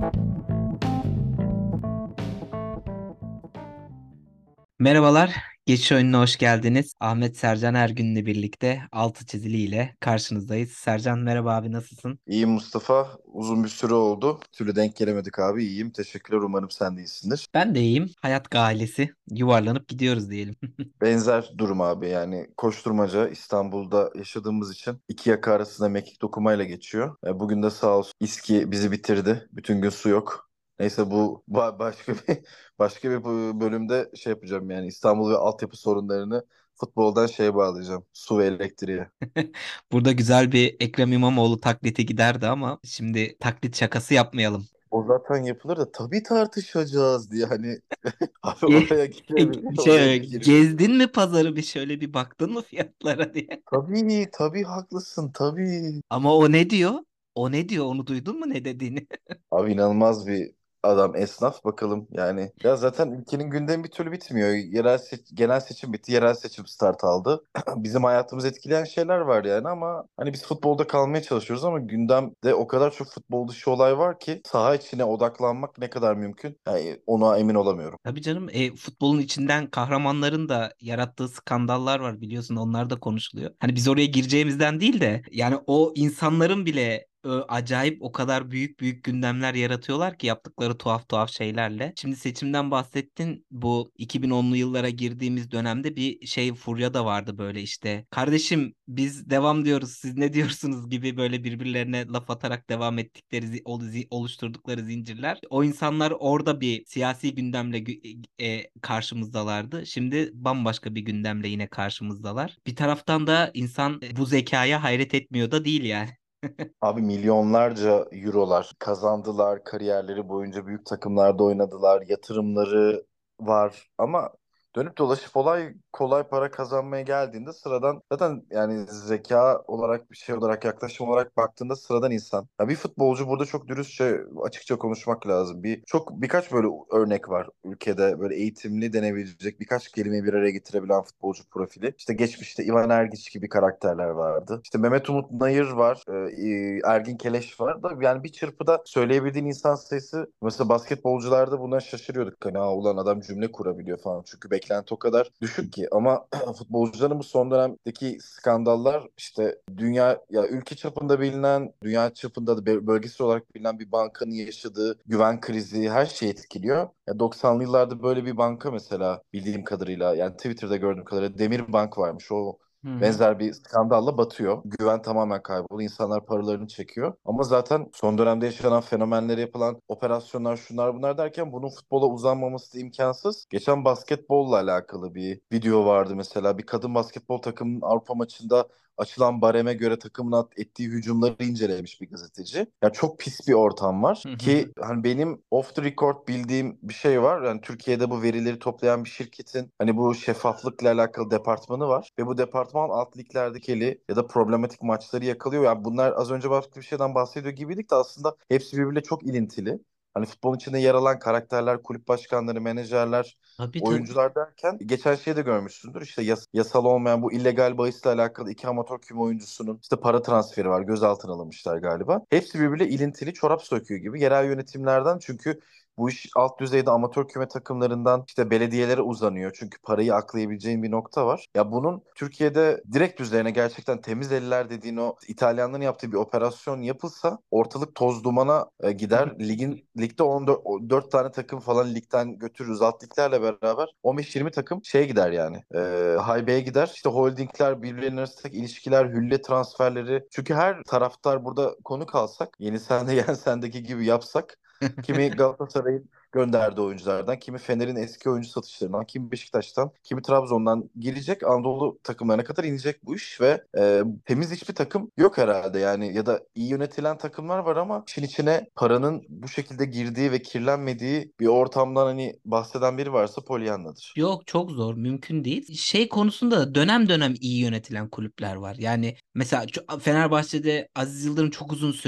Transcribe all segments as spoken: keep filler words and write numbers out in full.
Merhabalar, Geçiş Oyununa hoş geldiniz. Ahmet Sercan Ergün'le birlikte altı çizili ile karşınızdayız. Sercan merhaba abi nasılsın? İyiyim Mustafa. Uzun bir süre oldu. Bir türlü denk gelemedik abi. İyiyim. Teşekkürler. Umarım sen de iyisindir. Ben de iyiyim. Hayat gailesi. Yuvarlanıp gidiyoruz diyelim. Benzer durum abi. Yani koşturmaca İstanbul'da yaşadığımız için iki yaka arasında mekik dokumayla geçiyor. E, Bugün de sağ olsun İSKİ bizi bitirdi. Bütün gün su yok. Neyse bu ba- başka bir başka bir bu- bölümde şey yapacağım yani İstanbul ve altyapı sorunlarını futboldan şeye bağlayacağım. Su ve elektriğe. Burada güzel bir Ekrem İmamoğlu taklidi giderdi ama şimdi taklit şakası yapmayalım. O zaten yapılır da tabii tartışacağız diye hani abi Ge- oraya giremiyor, oraya şey, da girmiyor. gezdin mi pazarı bir şöyle bir baktın mı fiyatlara diye. Tabii tabii haklısın tabii. Ama o ne diyor? O ne diyor? Onu duydun mu ne dediğini? Abi inanılmaz bir adam esnaf bakalım yani. Ya zaten ülkenin gündemi bir türlü bitmiyor. Yerel seç genel seçim bitti, yerel seçim start aldı. Bizim hayatımızı etkileyen şeyler var yani ama hani biz futbolda kalmaya çalışıyoruz ama gündemde o kadar çok futbol dışı olay var ki saha içine odaklanmak ne kadar mümkün? Yani ona emin olamıyorum. Tabii canım e, futbolun içinden kahramanların da yarattığı skandallar var biliyorsun onlar da konuşuluyor. Hani biz oraya gireceğimizden değil de yani o insanların bile ö, acayip o kadar büyük büyük gündemler yaratıyorlar ki yaptıkları tuhaf tuhaf şeylerle. Şimdi seçimden bahsettin. Bu iki bin onlu yıllara girdiğimiz dönemde bir şey furya da vardı böyle işte. Kardeşim biz devam diyoruz siz ne diyorsunuz gibi böyle birbirlerine laf atarak devam ettikleri zi- ol- zi- oluşturdukları zincirler. O insanlar orada bir siyasi gündemle gü- e, karşımızdalardı. Şimdi bambaşka bir gündemle yine karşımızdalar. Bir taraftan da insan e, bu zekaya hayret etmiyor da değil yani. Abi milyonlarca eurolar kazandılar, kariyerleri boyunca büyük takımlarda oynadılar, yatırımları var ama dönüp dolaşıp olay kolay para kazanmaya geldiğinde sıradan zaten yani zeka olarak bir şey olarak yaklaşım olarak baktığında sıradan insan. Ya bir futbolcu burada çok dürüstçe açıkça konuşmak lazım. Bir çok birkaç böyle örnek var ülkede böyle eğitimli denebilecek birkaç kelimeyi bir araya getirebilen futbolcu profili. İşte geçmişte Ivan Ergiç gibi karakterler vardı. İşte Mehmet Umut Nayır var. Ee, Ergin Keleş var da yani bir çırpıda söyleyebildiğin insan sayısı mesela basketbolcularda buna şaşırıyorduk. Hani "Aa, ulan adam cümle kurabiliyor falan. Çünkü beklenti o kadar düşük ki. Ama futbolcuların bu son dönemdeki skandallar işte dünya ya ülke çapında bilinen, dünya çapında da bö- bölgesel olarak bilinen bir bankanın yaşadığı güven krizi her şeyi etkiliyor. Ya doksanlı yıllarda böyle bir banka mesela bildiğim kadarıyla yani Twitter'da gördüğüm kadarıyla Demirbank varmış. O Hı hı. benzer bir skandalla batıyor. Güven tamamen kayboluyor. İnsanlar paralarını çekiyor. Ama zaten son dönemde yaşanan fenomenlere yapılan operasyonlar şunlar bunlar derken bunun futbola uzanmaması da imkansız. Geçen basketbolla alakalı bir video vardı mesela. Bir kadın basketbol takımının Avrupa maçında açılan bareme göre takımın at- ettiği hücumları incelemiş bir gazeteci. Ya çok pis bir ortam var Hı hı. ki hani benim off the record bildiğim bir şey var. Yani Türkiye'de bu verileri toplayan bir şirketin hani bu şeffaflıkla alakalı departmanı var ve bu departman alt liglerdeki ya da problematik maçları yakalıyor. Yani bunlar az önce başka bir şeyden bahsediyor gibiydik de aslında hepsi birbiriyle çok ilintili. Hani futbolun içinde yer alan karakterler, kulüp başkanları, menajerler, Tabii tabii. oyuncular derken geçen şeyi de görmüşsündür. İşte yas- yasal olmayan bu illegal bahisle alakalı iki amatör küme oyuncusunun işte para transferi var. Gözaltına alınmışlar galiba. Hepsi birbiriyle ilintili çorap söküyor gibi. Yerel yönetimlerden çünkü bu iş alt düzeyde amatör küme takımlarından işte belediyelere uzanıyor. Çünkü parayı aklayabileceğin bir nokta var. Ya bunun Türkiye'de direkt üzerine gerçekten temiz eller dediğin o İtalyanların yaptığı bir operasyon yapılsa ortalık toz dumana e, gider. Ligin ligde on dört, o dört tane takım falan ligden götürürüz. Alt liglerle beraber on beş yirmi takım şeye gider yani. E, haybeye gider. İşte holdingler, birbirlerinin arasındaki ilişkiler, hülle transferleri. Çünkü her taraftar burada konu kalsak, yeni sende yen sendeki gibi yapsak kimi Galatasaray'ın gönderdiği oyunculardan, kimi Fener'in eski oyuncu satışlarından, kimi Beşiktaş'tan, kimi Trabzon'dan girecek. Anadolu takımlarına kadar inecek bu iş ve e, temiz hiçbir takım yok herhalde. Yani ya da iyi yönetilen takımlar var ama işin içine paranın bu şekilde girdiği ve kirlenmediği bir ortamdan hani bahseden biri varsa Pollyanna'dır. Yok çok zor, mümkün değil. Şey konusunda da dönem dönem iyi yönetilen kulüpler var. Yani mesela ço- Fenerbahçe'de Aziz Yıldırım çok uzun süre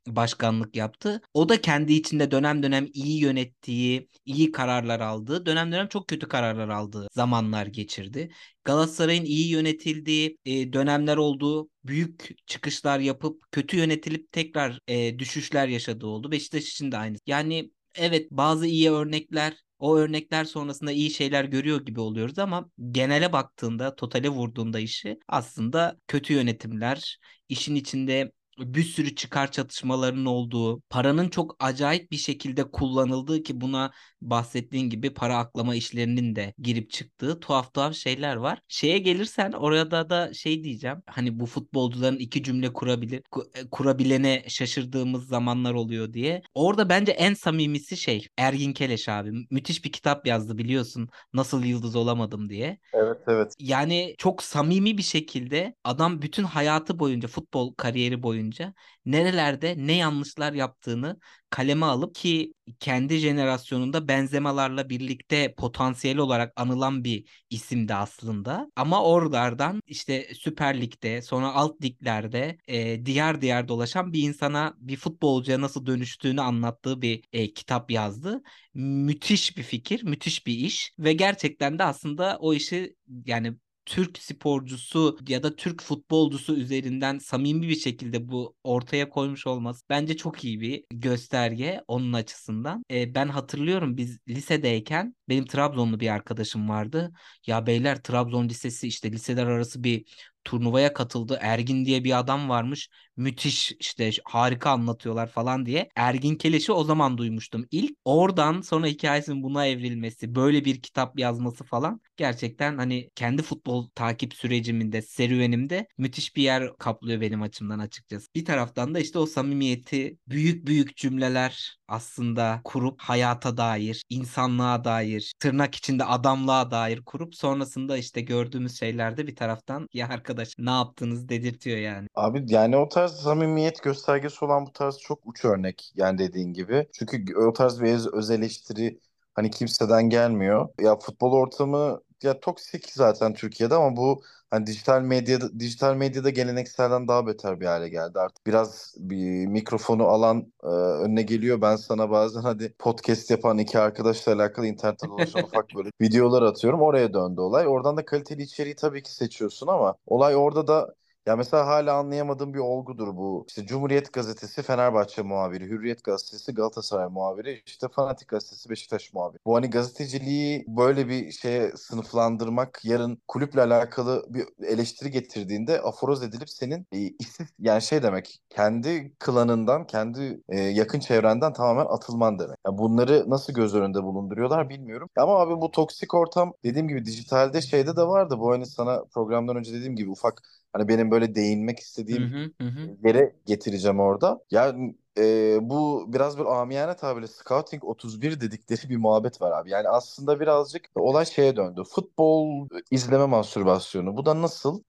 başkanlık yaptı. O da kendi içinde dönem dönem iyi yönettiği, iyi kararlar aldığı, dönem dönem çok kötü kararlar aldığı zamanlar geçirdi. Galatasaray'ın iyi yönetildiği e, dönemler oldu. Büyük çıkışlar yapıp kötü yönetilip tekrar e, düşüşler yaşadığı oldu. Beşiktaş için de aynı. Yani evet, bazı iyi örnekler, o örnekler sonrasında iyi şeyler görüyor gibi oluyoruz ama genele baktığında, totale vurduğunda işi, aslında kötü yönetimler, işin içinde bir sürü çıkar çatışmalarının olduğu, paranın çok acayip bir şekilde kullanıldığı, ki buna bahsettiğin gibi para aklama işlerinin de girip çıktığı tuhaf tuhaf şeyler var. Şeye gelirsen, orada da şey diyeceğim. Hani bu futbolcuların iki cümle kurabilir, ku- e, kurabilene şaşırdığımız zamanlar oluyor diye. Orada bence en samimisi şey Ergin Keleş abi. Mü- Müthiş bir kitap yazdı biliyorsun. Nasıl Yıldız Olamadım diye. Evet, evet. Yani çok samimi bir şekilde adam bütün hayatı boyunca, futbol kariyeri boyunca nerelerde ne yanlışlar yaptığını kaleme alıp, ki kendi jenerasyonunda Benzema'larla birlikte potansiyel olarak anılan bir isimdi aslında. Ama oralardan işte Süper Lig'de, sonra alt liglerde e, diğer diğer dolaşan bir insana, bir futbolcuya nasıl dönüştüğünü anlattığı bir e, kitap yazdı. Müthiş bir fikir, müthiş bir iş ve gerçekten de aslında o işi, yani Türk sporcusu ya da Türk futbolcusu üzerinden samimi bir şekilde bu ortaya koymuş olması bence çok iyi bir gösterge onun açısından. E, ben hatırlıyorum, biz lisedeyken benim Trabzonlu bir arkadaşım vardı. Ya beyler, Trabzon Lisesi işte liseler arası bir turnuvaya katıldı. Ergin diye bir adam varmış. Müthiş, işte harika anlatıyorlar falan diye. Ergin Keleş'i o zaman duymuştum ilk. Oradan sonra hikayesinin buna evrilmesi, böyle bir kitap yazması falan, gerçekten hani kendi futbol takip sürecimde, serüvenimde müthiş bir yer kaplıyor benim açımdan açıkçası. Bir taraftan da işte o samimiyeti, büyük büyük cümleler aslında kurup hayata dair, insanlığa dair, tırnak içinde adamlığa dair kurup sonrasında işte gördüğümüz şeylerde bir taraftan ya arkadaş ne yaptınız dedirtiyor yani. Abi yani o tarz samimiyet göstergesi olan bu tarz çok uç örnek yani dediğin gibi. Çünkü o tarz bir öz, öz eleştiri hani kimseden gelmiyor. Ya futbol ortamı ya toksik zaten Türkiye'de ama bu hani dijital medyada dijital medyada gelenekselden daha beter bir hale geldi. Artık biraz bir mikrofonu alan e, önüne geliyor. Ben sana bazen hadi podcast yapan iki arkadaşla alakalı internette dolaşan ufak böyle videolar atıyorum. Oraya döndü olay. Oradan da kaliteli içeriği tabii ki seçiyorsun ama olay orada da ya mesela hala anlayamadığım bir olgudur bu. İşte Cumhuriyet Gazetesi Fenerbahçe muhabiri, Hürriyet Gazetesi Galatasaray muhabiri, işte Fanatik Gazetesi Beşiktaş muhabiri. Bu hani gazeteciliği böyle bir şeye sınıflandırmak, yarın kulüple alakalı bir eleştiri getirdiğinde aforoz edilip senin e, istif yani şey demek, kendi klanından, kendi e, yakın çevrenden tamamen atılman demek. Ya bunları nasıl göz önünde bulunduruyorlar bilmiyorum. Ama abi bu toksik ortam dediğim gibi dijitalde şeyde de vardı. Bu hani sana programdan önce dediğim gibi ufak hani benim böyle değinmek Hı istediğim hı hı. Hı. yere getireceğim orada. Yani e, bu biraz bir amiyane tabirle Scouting otuz bir dedikleri bir muhabbet var abi. Yani aslında birazcık olay şeye döndü. Futbol izleme mastürbasyonu. Bu da nasıl?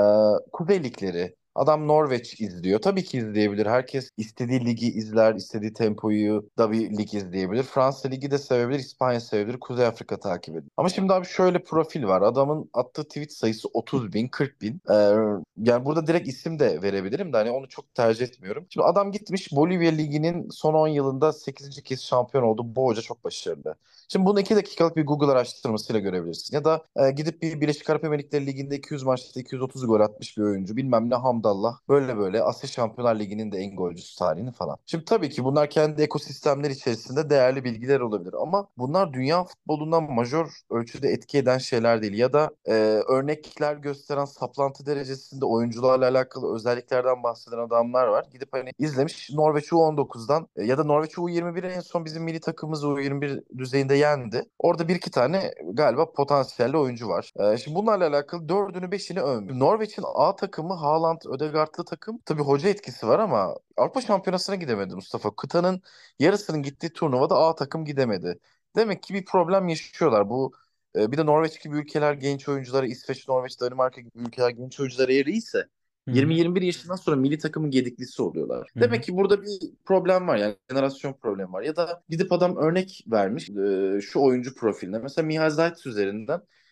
E, Kuzey ligleri. Adam Norveç izliyor. Tabii ki izleyebilir. Herkes istediği ligi izler, istediği tempoyu da bir lig izleyebilir. Fransa ligi de sevebilir, İspanya sevebilir, Kuzey Afrika takip edilir. Ama şimdi abi şöyle profil var. Adamın attığı tweet sayısı otuz bin, kırk bin. Ee, yani burada direkt isim de verebilirim de hani onu çok tercih etmiyorum. Şimdi adam gitmiş Bolivya Ligi'nin son on yılında sekizinci kez şampiyon oldu. Bu hoca çok başarılı. Şimdi bunu iki dakikalık bir Google araştırmasıyla görebilirsin. Ya da e, gidip bir Birleşik Arap Emirlikleri Ligi'nde iki yüz maçta iki yüz otuz gol atmış bir oyuncu. Bilmem ne Hamdallah. Böyle böyle Asya Şampiyonlar Ligi'nin de en golcüsü tarihini falan. Şimdi tabii ki bunlar kendi ekosistemler içerisinde değerli bilgiler olabilir. Ama bunlar dünya futbolundan majör ölçüde etki eden şeyler değil. Ya da e, örnekler gösteren saplantı derecesinde oyuncularla alakalı özelliklerden bahseden adamlar var. Gidip hani izlemiş Norveç U on dokuzdan e, ya da Norveç U yirmi biri en son bizim milli takımımız U yirmi bir düzeyinde yendi. Orada bir iki tane galiba potansiyelli oyuncu var. E, şimdi bunlarla alakalı dördünü beşini övmüş. Norveç'in A takımı Haaland, Ødegaard'lı takım. Tabii hoca etkisi var ama Avrupa Şampiyonası'na gidemedi Mustafa. Kıtanın yarısının gittiği turnuvada A takım gidemedi. Demek ki bir problem yaşıyorlar. Bu e, bir de Norveç gibi ülkeler genç oyuncuları, İsveç, Norveç, Danimarka gibi ülkeler genç oyuncuları eğriyse Hı hı. yirmi yirmi bir yaşından sonra milli takımın gediklisi oluyorlar. Hı hı. Demek ki burada bir problem var yani jenerasyon problemi var. Ya da gidip adam örnek vermiş e, şu oyuncu profiline. Mesela Miha Zayt üzerinden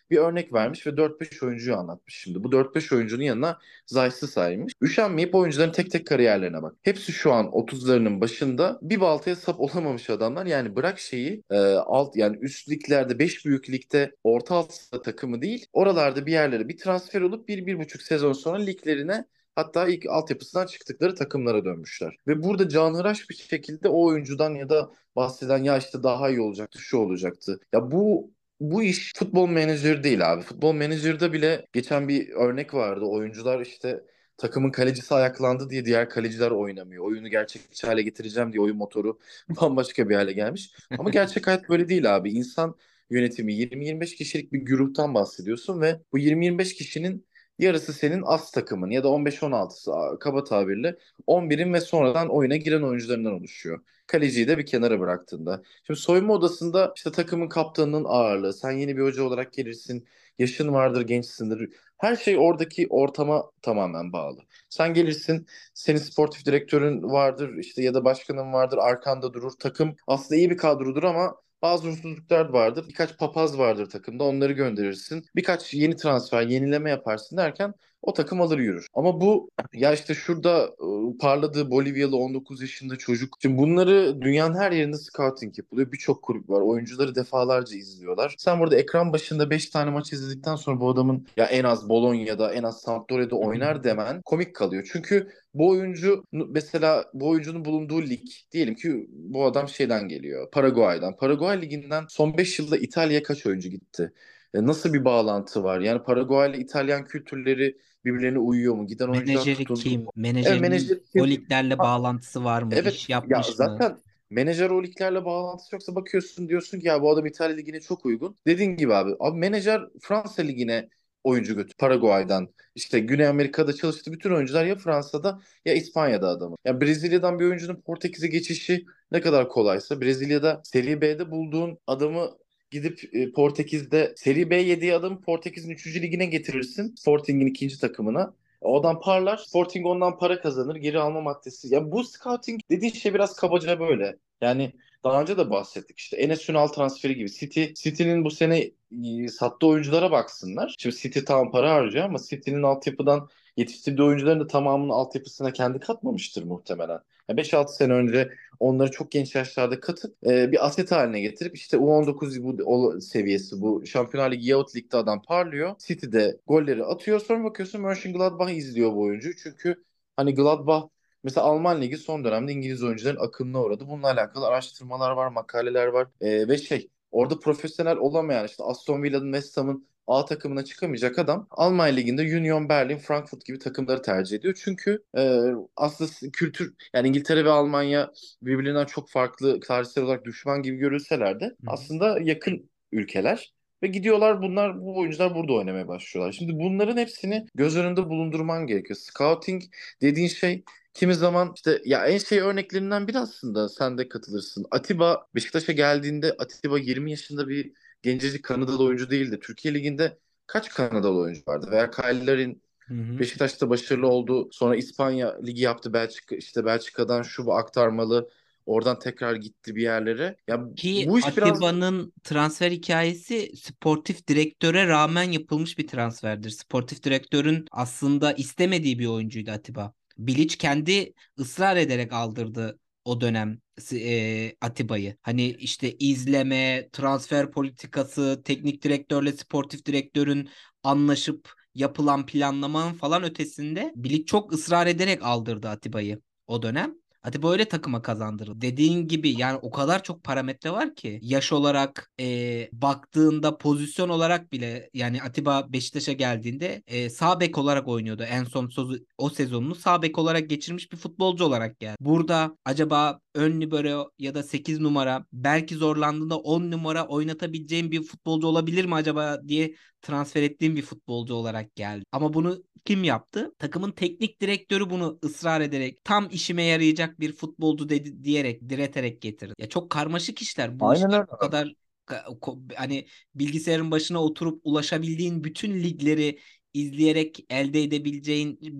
bir örnek vermiş ve dört beş oyuncuyu anlatmış şimdi. Bu dört beş oyuncunun yanına Zayt'sı saymış. Üşenmeyip oyuncuların tek tek kariyerlerine bak. Hepsi şu an otuzlarının başında, bir baltaya sap olamamış adamlar. Yani bırak şeyi, e, alt yani üst liglerde, beş büyük ligde orta alt sıra takımı değil. Oralarda bir yerlere bir transfer olup bir, bir buçuk sezon sonra liglerine, hatta ilk altyapısından çıktıkları takımlara dönmüşler. Ve burada canhıraş bir şekilde o oyuncudan ya da bahseden, ya işte daha iyi olacaktı, şu olacaktı. Ya bu bu iş futbol menajeri değil abi. Futbol menajerde bile geçen bir örnek vardı. Oyuncular işte takımın kalecisi ayaklandı diye diğer kaleciler oynamıyor. Oyunu gerçekçi hale getireceğim diye oyun motoru bambaşka bir hale gelmiş. Ama gerçek hayat böyle değil abi. İnsan yönetimi, yirmi yirmi beş kişilik bir gruptan bahsediyorsun ve bu yirmi yirmi beş kişinin yarısı senin as takımın ya da on beş on altısı, a- kaba tabirle on birin ve sonradan oyuna giren oyuncularından oluşuyor. Kaleciyi de bir kenara bıraktığında. Şimdi soyunma odasında işte takımın kaptanının ağırlığı, sen yeni bir hoca olarak gelirsin, yaşın vardır, gençsindir. Her şey oradaki ortama tamamen bağlı. Sen gelirsin, senin sportif direktörün vardır işte ya da başkanın vardır, arkanda durur. Takım aslında iyi bir kadrodur ama bazı huzursuzluklar vardır. Birkaç papaz vardır takımda, onları gönderirsin. Birkaç yeni transfer, yenileme yaparsın derken o takım alır yürür. Ama bu, ya işte şurada e, parladığı Bolivyalı on dokuz yaşında çocuk. Şimdi bunları dünyanın her yerinde scouting yapılıyor. Birçok kulüp var. Oyuncuları defalarca izliyorlar. Sen burada ekran başında beş tane maç izledikten sonra bu adamın ya en az Bologna'da, en az Sampdoria'da oynar demen komik kalıyor. Çünkü bu oyuncu, mesela bu oyuncunun bulunduğu lig, diyelim ki bu adam şeyden geliyor, Paraguay'dan. Paraguay liginden son beş yılda İtalya'ya kaç oyuncu gitti? E, Nasıl bir bağlantı var? Yani Paraguay ile İtalyan kültürleri birbirlerine uyuyor mu? Giden oyuncular Menajeri tutunuyor kim? mu? Evet, Menajerinin menajer o kim? liglerle Ha, bağlantısı var mı? evet İş ya, yapmış mı? zaten menajer o liglerle bağlantısı yoksa bakıyorsun, diyorsun ki ya bu adam İtalya ligine çok uygun. Dediğin gibi abi. Abi menajer Fransa ligine oyuncu götür. Paraguay'dan. İşte Güney Amerika'da çalıştı bütün oyuncular ya Fransa'da ya İspanya'da adamı. Ya Brezilya'dan bir oyuncunun Portekiz'e geçişi ne kadar kolaysa, Brezilya'da Serie B'de bulduğun adamı gidip e, Portekiz'de Serie B yediği adamı Portekiz'in üçüncü ligine getirirsin. Sporting'in ikinci takımına. O adam parlar. Sporting ondan para kazanır. Geri alma maddesi. Ya bu scouting dediğin şey biraz kabaca böyle. Yani daha önce de bahsettik işte. Enes Ünal transferi gibi. City, City'nin bu sene e, sattığı oyunculara baksınlar. Şimdi City tam para harcıyor ama City'nin altyapıdan yetiştirdiği oyuncuların da tamamını altyapısına kendi katmamıştır muhtemelen. Ya beş altı sene önce onları çok genç yaşlarda katıp e, bir aset haline getirip işte U on dokuz bu o seviyesi, bu Şampiyonlar Ligi yahut ligde adam parlıyor. City'de golleri atıyor. Sonra bakıyorsun Mönchengladbach izliyor bu oyuncuyu. Çünkü hani Gladbach mesela Alman Ligi son dönemde İngiliz oyuncuların akınına uğradı. Bununla alakalı araştırmalar var, makaleler var. E, ve şey, orada profesyonel olamayan işte Aston Villa'nın, West Ham'ın A takımına çıkamayacak adam Alman Ligi'nde Union Berlin, Frankfurt gibi takımları tercih ediyor. Çünkü e, aslında kültür, yani İngiltere ve Almanya birbirinden çok farklı, tarihsel olarak düşman gibi görülseler de Hı hı. aslında yakın ülkeler. Ve gidiyorlar, bunlar, bu oyuncular burada oynamaya başlıyorlar. Şimdi bunların hepsini göz önünde bulundurman gerekiyor. Scouting dediğin şey kimi zaman işte, ya en şey örneklerinden biri, aslında sen de katılırsın. Atiba Beşiktaş'a geldiğinde Atiba yirmi yaşında bir gencecik Kanadalı oyuncu değildi. Türkiye Ligi'nde kaç Kanadalı oyuncu vardı? Veya Kyle Larin Hı hı. Beşiktaş'ta başarılı oldu. Sonra İspanya Ligi yaptı. Belçika, işte Belçika'dan şu bu aktarmalı. Oradan tekrar gitti bir yerlere. Ya Ki bu iş biraz Atiba'nın transfer hikayesi sportif direktöre rağmen yapılmış bir transferdir. Sportif direktörün aslında istemediği bir oyuncuydu Atiba. Bilic kendi ısrar ederek aldırdı o dönem e, Atiba'yı. Hani işte izleme, transfer politikası, teknik direktörle sportif direktörün anlaşıp yapılan planlamanın falan ötesinde Bilic çok ısrar ederek aldırdı Atiba'yı o dönem. Hadi böyle takıma kazandırıl. Dediğin gibi yani o kadar çok parametre var ki yaş olarak e, baktığında pozisyon olarak bile yani Atiba Beşiktaş'a geldiğinde e, sağ bek olarak oynuyordu. En son sözü, o sezonunu sağ bek olarak geçirmiş bir futbolcu olarak geldi. Burada acaba ön libero ya da sekiz numara belki zorlandığında on numara oynatabileceğim bir futbolcu olabilir mi acaba diye transfer ettiğim bir futbolcu olarak geldi. Ama bunu kim yaptı? Takımın teknik direktörü bunu ısrar ederek tam işime yarayacak bir futbolcu dedi diyerek direterek getirdi. Ya çok karmaşık işler. Bu aynen işler öyle o abi. kadar ka- ko- hani bilgisayarın başına oturup ulaşabildiğin bütün ligleri izleyerek elde edebileceğin bir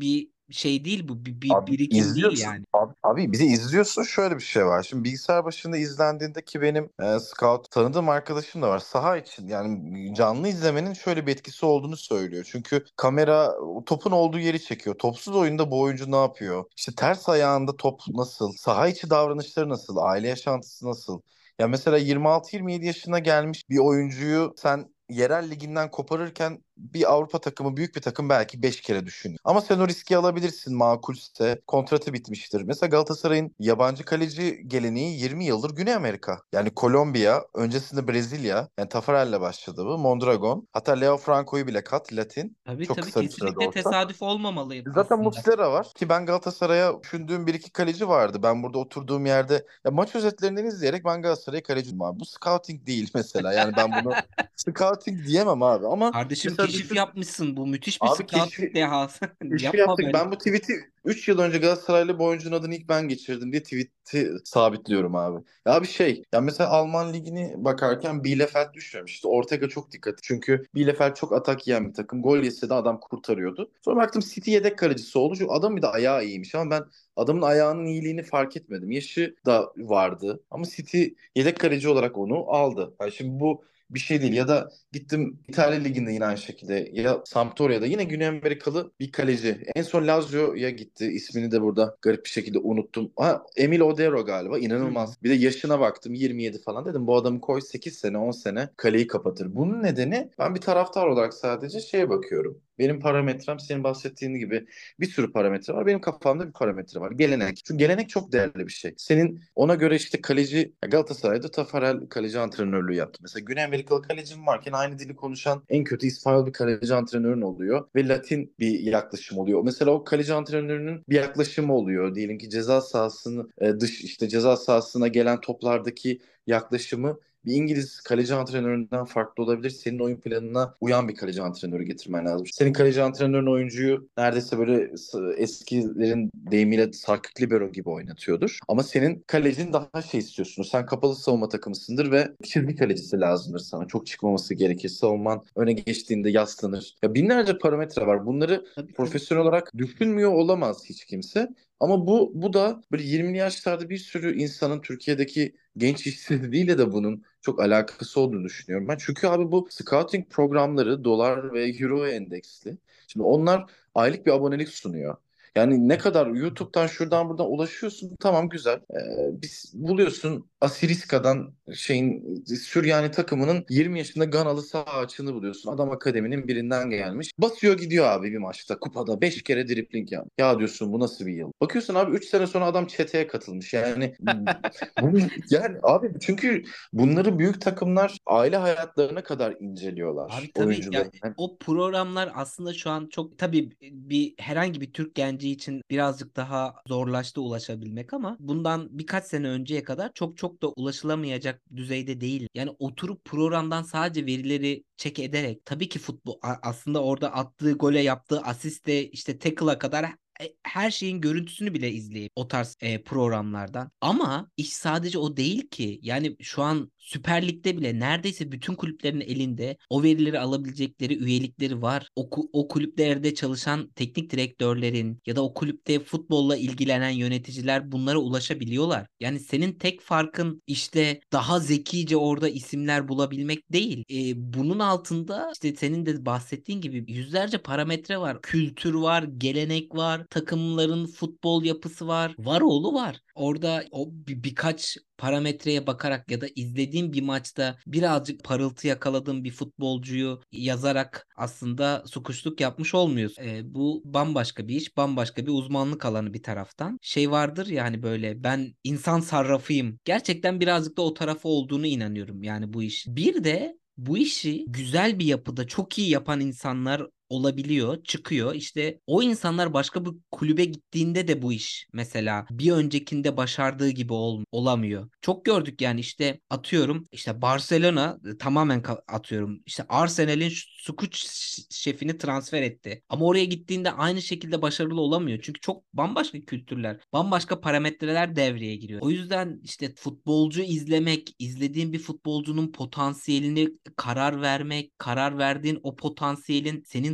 şey değil bu. Bir, bir Abi birikim değil izliyorsun. yani. Abi, abi bizi izliyorsun, şöyle bir şey var. Şimdi bilgisayar başında izlendiğinde, ki benim e, scout tanıdığım arkadaşım da var. Saha için yani canlı izlemenin şöyle bir etkisi olduğunu söylüyor. Çünkü kamera o topun olduğu yeri çekiyor. Topsuz oyunda bu oyuncu ne yapıyor? İşte ters ayağında top nasıl? Saha içi davranışları nasıl? Aile yaşantısı nasıl? Ya mesela yirmi altı yirmi yedi yaşına gelmiş bir oyuncuyu sen yerel liginden koparırken bir Avrupa takımı, büyük bir takım belki beş kere düşün. Ama sen o riski alabilirsin makulse. Kontratı bitmiştir. Mesela Galatasaray'ın yabancı kaleci geleneği yirmi yıldır Güney Amerika. Yani Kolombiya, öncesinde Brezilya. Yani Tafarel'le başladı bu. Mondragon. Hatta Leo Franco'yu bile kat. Latin. Tabii Çok tabii, kısa bir sürede kesinlikle olsa. tesadüf olmamalı Zaten aslında. Muslera var ki ben Galatasaray'a düşündüğüm bir iki kaleci vardı. Ben burada oturduğum yerde ya maç özetlerinden izleyerek ben Galatasaray'a kaleci diyorum abi. Bu scouting değil mesela. Yani ben bunu scouting diyemem abi. Ama Kardeşim, mesela keşif düşün yapmışsın. Bu müthiş bir abi, scouting keşfi dehası. keşfi Yapma yaptık. böyle. Ben bu tweet'i üç yıl önce Galatasaraylı bu oyuncunun adını ilk ben geçirdim diye tweet'i sabitliyorum abi. Ya bir şey ya, mesela Alman ligini bakarken Bielefeld düşmemiş. İşte Ortega çok dikkat. Çünkü Bielefeld çok atak yiyen bir takım. Gol yese de adam kurtarıyordu. Sonra baktım City yedek kalecisi oldu. Çünkü adam bir de ayağı iyiymiş ama ben adamın ayağının iyiliğini fark etmedim. Yaşı da vardı ama City yedek kaleci olarak onu aldı. Yani şimdi bu bir şey değil. Ya da gittim İtalya Ligi'nde yine aynı şekilde, ya Sampdoria'da yine Güney Amerikalı bir kaleci. En son Lazio'ya gitti. İsmini de burada garip bir şekilde unuttum. Ha, Emil Odero galiba. Hı. İnanılmaz. Bir de yaşına baktım, yirmi yedi falan, dedim bu adamı koy sekiz sene on sene kaleyi kapatır. Bunun nedeni, ben bir taraftar olarak sadece şeye bakıyorum. Benim parametrem senin bahsettiğin gibi bir sürü parametre var. Benim kafamda bir parametre var. Gelenek. Çünkü gelenek çok değerli bir şey. Senin ona göre işte kaleci, Galatasaray'da Tafarel kaleci antrenörlüğü yaptı. Mesela Güney Amerikalı kalecim varken aynı dili konuşan en kötü İspanyol bir kaleci antrenörün oluyor ve Latin bir yaklaşım oluyor. Mesela o kaleci antrenörünün bir yaklaşımı oluyor. Diyelim ki ceza sahasını e, dış işte ceza sahasına gelen toplardaki yaklaşımı bir İngiliz kaleci antrenöründen farklı olabilir. Senin oyun planına uyan bir kaleci antrenörü getirmen lazım. Senin kaleci antrenörün oyuncuyu neredeyse böyle s- eskilerin deyimiyle sarkık libero gibi oynatıyordur. Ama senin kalecin daha şey istiyorsunuz. Sen kapalı savunma takımısındır ve çizgi kalecisi lazımdır sana. Çok çıkmaması gerekir. Savunman öne geçtiğinde yaslanır. Ya binlerce parametre var. Bunları Tabii tabii. profesyonel olarak düşünmüyor olamaz hiç kimse. Ama bu bu da böyle yirmili yaşlarda bir sürü insanın, Türkiye'deki genç işsizliğiyle de bunun çok alakası olduğunu düşünüyorum ben. Çünkü abi bu scouting programları dolar ve euro endeksli. Şimdi onlar aylık bir abonelik sunuyor. Yani ne kadar YouTube'dan şuradan buradan ulaşıyorsun, tamam güzel. Ee, biz buluyorsun Asiriska'dan şeyin Süryani takımının yirmi yaşında Ganalı sağ açığını buluyorsun. Adam akademinin birinden gelmiş. Basıyor gidiyor abi bir maçta kupada beş kere dribling ya. Ya diyorsun bu nasıl bir yıl? Bakıyorsun abi üç sene sonra adam çeteye katılmış. Yani bu, yani abi çünkü bunları büyük takımlar aile hayatlarına kadar inceliyorlar Abi tabii ya, oyuncuların. Yani o programlar aslında şu an çok tabii bir herhangi bir Türk genci için birazcık daha zorlaştı ulaşabilmek ama bundan birkaç sene önceye kadar çok çok da ulaşılamayacak düzeyde değil. Yani oturup programdan sadece verileri check ederek, tabii ki futbol a- aslında orada attığı gole, yaptığı asiste, işte tackle'a kadar e, her şeyin görüntüsünü bile izleyip o tarz e, programlardan. Ama iş sadece o değil ki. Yani şu an Süper Lig'de bile neredeyse bütün kulüplerin elinde o verileri alabilecekleri üyelikleri var. O, ku- o kulüplerde çalışan teknik direktörlerin ya da o kulüpte futbolla ilgilenen yöneticiler bunlara ulaşabiliyorlar. Yani senin tek farkın işte daha zekice orada isimler bulabilmek değil. E, bunun altında işte senin de bahsettiğin gibi yüzlerce parametre var. Kültür var, gelenek var, takımların futbol yapısı var. Var oğlu var. Orada o bir, birkaç parametreye bakarak ya da izlediğim bir maçta birazcık parıltı yakaladığım bir futbolcuyu yazarak aslında sukuşluk yapmış olmuyorsun. E, bu bambaşka bir iş, bambaşka bir uzmanlık alanı bir taraftan. Şey vardır ya hani, böyle ben insan sarrafıyım. Gerçekten birazcık da o tarafı olduğunu inanıyorum yani bu iş. Bir de bu işi güzel bir yapıda çok iyi yapan insanlar olabiliyor, çıkıyor. İşte o insanlar başka bir kulübe gittiğinde de bu iş mesela bir öncekinde başardığı gibi ol, olamıyor. Çok gördük yani, işte atıyorum işte Barcelona e, tamamen ka- atıyorum işte Arsenal'in Skuç şefini transfer etti. Ama oraya gittiğinde aynı şekilde başarılı olamıyor. Çünkü çok bambaşka kültürler, bambaşka parametreler devreye giriyor. O yüzden işte futbolcu izlemek, izlediğin bir futbolcunun potansiyelini karar vermek, karar verdiğin o potansiyelin senin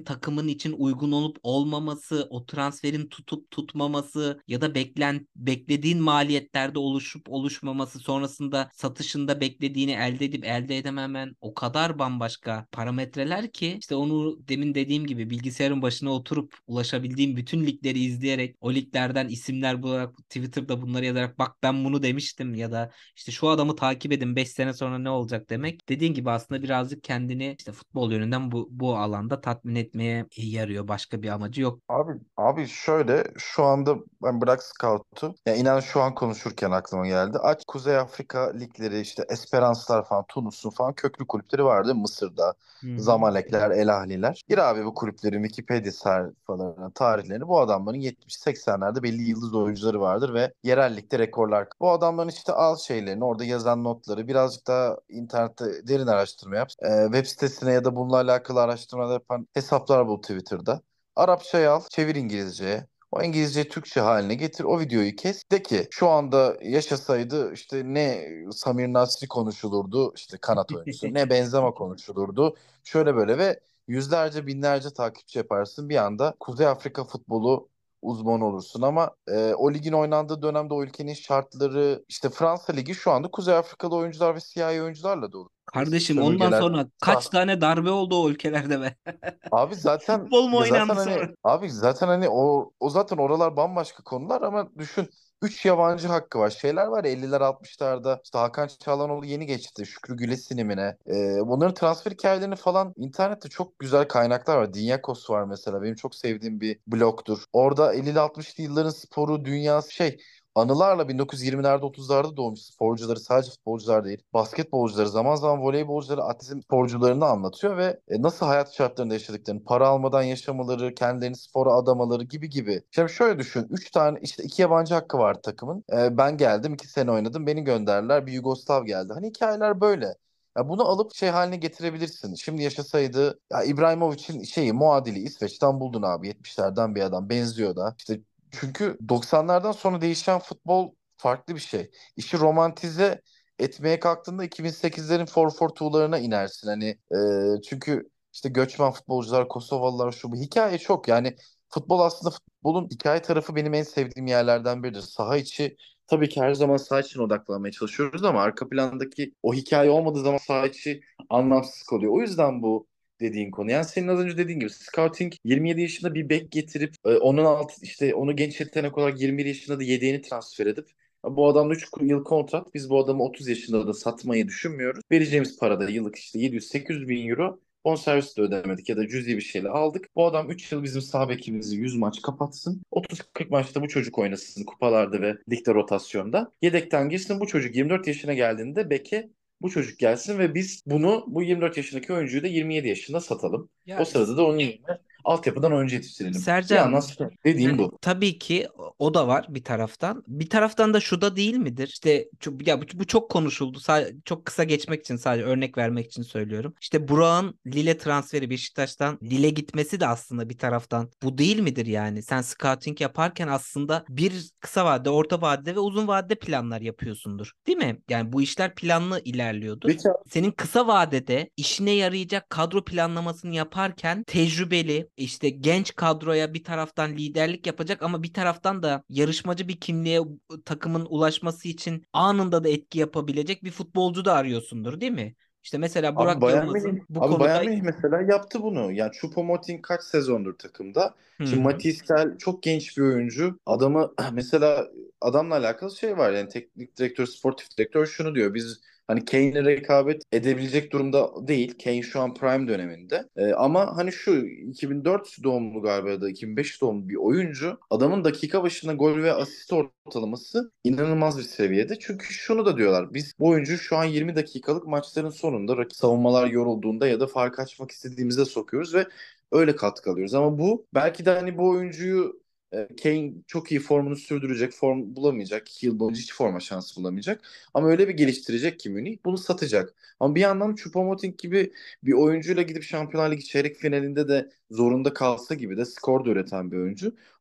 takımın için uygun olup olmaması, o transferin tutup tutmaması ya da beklen beklediğin maliyetlerde oluşup oluşmaması, sonrasında satışında beklediğini elde edip elde edememen o kadar bambaşka parametreler ki işte onu demin dediğim gibi bilgisayarın başına oturup ulaşabildiğim bütün ligleri izleyerek o liglerden isimler bularak Twitter'da bunları yazarak bak ben bunu demiştim ya da işte şu adamı takip edin beş sene sonra ne olacak demek. Dediğin gibi aslında birazcık kendini işte futbol yönünden bu, bu alanda tatmin etmeye yarıyor. Başka bir amacı yok. Abi abi şöyle şu anda ben bırak Scout'u. Ya inan şu an konuşurken aklıma geldi. Aç Kuzey Afrika ligleri işte Esperance'lar falan Tunus'un falan köklü kulüpleri vardı Mısır'da. Hı hı. Zamalekler, El Ahliler. Gir abi bu kulüplerin Wikipedia sayfalarına, tarihlerini. Bu adamların yetmiş seksenlerde belli yıldız oyuncuları vardır ve yerel ligde rekorlar. Bu adamların işte al şeylerini, orada yazan notları, birazcık daha internette derin araştırma yap. Ee, web sitesine ya da bununla alakalı araştırmalar yapan hesaplar bul Twitter'da. Arapçayı al, çevir İngilizceye. O İngilizceyi Türkçe haline getir. O videoyu kes. De ki şu anda yaşasaydı işte ne Samir Nasri konuşulurdu, işte kanat oyuncusu, ne Benzema konuşulurdu. Şöyle böyle ve yüzlerce binlerce takipçi yaparsın. Bir anda Kuzey Afrika futbolu uzmanı olursun ama e, o ligin oynandığı dönemde o ülkenin şartları işte Fransa Ligi şu anda Kuzey Afrikalı oyuncular ve siyahi oyuncularla dolu. Eski Kardeşim ondan sömürgeler. sonra kaç tane darbe oldu o ülkelerde be? Abi zaten Futbol mu ya zaten oynandı hani sonra? abi zaten hani o o zaten oralar bambaşka konular ama düşün üç yabancı hakkı var. Şeyler var ya elliler altmışlarda işte Hakan Çalhanoğlu yeni geçti. Şükrü Gülesin'imine. Ee, bunların transfer hikayelerini falan internette çok güzel kaynaklar var. Dinyakos var mesela. Benim çok sevdiğim bir blogdur. Orada ellili altmışlı yılların sporu dünyası şey anılarla bin dokuz yüz yirmilerde otuzlarda doğmuş sporcuları sadece futbolcular değil. Basketbolcuları zaman zaman voleybolcuları atletizm sporcularını anlatıyor ve e, nasıl hayat şartlarında yaşadıklarını, para almadan yaşamaları, kendilerini spora adamaları gibi gibi. Şimdi şöyle düşün. Üç tane işte iki yabancı hakkı vardı takımın. E, ben geldim iki sene oynadım. Beni gönderdiler. Bir Yugoslav geldi. Hani hikayeler böyle. Ya bunu alıp şey haline getirebilirsin. Şimdi yaşasaydı ya İbrahimovic'in şeyi muadili İsveç'ten buldun abi. yetmişlerden bir adam. Benziyor da. İşte çünkü doksanlardan sonra değişen futbol farklı bir şey. İşi romantize etmeye kalktığında iki bin sekizlerin for for iki'larına inersin. Hani e, çünkü işte göçmen futbolcular, Kosovalılar şu bu hikaye çok. Yani futbol aslında futbolun hikaye tarafı benim en sevdiğim yerlerden biridir. Saha içi tabii ki her zaman saha içine odaklanmaya çalışıyoruz ama arka plandaki o hikaye olmadığı zaman saha içi anlamsız kalıyor. O yüzden bu dediğin konu. Yani senin az önce dediğin gibi scouting yirmi yedi yaşında bir bek getirip e, onun alt işte onu genç yetenek olarak yirmi bir yaşında da yedeğini transfer edip bu adamla üç yıl kontrat biz bu adamı otuz yaşında da satmayı düşünmüyoruz. Vereceğimiz parada yıllık işte yedi yüz sekiz yüz bin euro bonservis de ödemedik ya da cüzi bir şeyle aldık. Bu adam üç yıl bizim sağ bekimizi yüz maç kapatsın. otuz kırk maçta bu çocuk oynasın kupalarda ve ligde rotasyonda. Yedekten girsin bu çocuk yirmi dört yaşına geldiğinde beke bu çocuk gelsin ve biz bunu bu yirmi dört yaşındaki oyuncuyu da yirmi yedi yaşında satalım. O Ya sırada da onun yerine altyapıdan oyuncu yetiştirelim. Bir Sercan, yandan spor. Dediğim yani bu. tabii ki o da var bir taraftan. Bir taraftan da şu da değil midir? İşte ço- ya bu, bu çok konuşuldu. Sa- çok kısa geçmek için sadece örnek vermek için söylüyorum. İşte Burak'ın Lille transferi Beşiktaş'tan Lille gitmesi de aslında bir taraftan bu değil midir yani? Sen scouting yaparken aslında bir kısa vadede, orta vadede ve uzun vadede planlar yapıyorsundur. Değil mi? Yani bu işler planlı ilerliyordur. Peki Senin kısa vadede işine yarayacak kadro planlamasını yaparken tecrübeli işte genç kadroya bir taraftan liderlik yapacak ama bir taraftan da yarışmacı bir kimliğe takımın ulaşması için anında da etki yapabilecek bir futbolcu da arıyorsundur, değil mi? İşte mesela Abi Burak Bayern Münih, Yılmaz'ın bu abi konuda. Bayern Münih mesela yaptı bunu. Yani Choupo-Moting kaç sezondur takımda? Hı Şimdi hı. Matthijs Tel çok genç bir oyuncu. Adamı mesela adamla alakalı şey var yani teknik direktör, sportif direktör şunu diyor. Biz hani Kane'le rekabet edebilecek durumda değil. Kane şu an prime döneminde. Ee, ama hani şu iki bin dört doğumlu galiba ya da iki bin beş doğumlu bir oyuncu. Adamın dakika başına gol ve asist ortalaması inanılmaz bir seviyede. Çünkü şunu da diyorlar. Biz bu oyuncu şu an yirmi dakikalık maçların sonunda rakip savunmalar yorulduğunda ya da fark açmak istediğimizde sokuyoruz ve öyle katkı alıyoruz. Ama bu belki de hani bu oyuncuyu e, Kane çok iyi formunu sürdürecek, form bulamayacak. iki yıl boyunca hiç forma şansı bulamayacak. Ama öyle bir geliştirecek ki Münih bunu satacak. Ama bir yandan Choupo-Moting gibi bir oyuncuyla gidip Şampiyonlar Ligi çeyrek finalinde de zorunda kalsa gibi de skor da üreten bir oyuncu.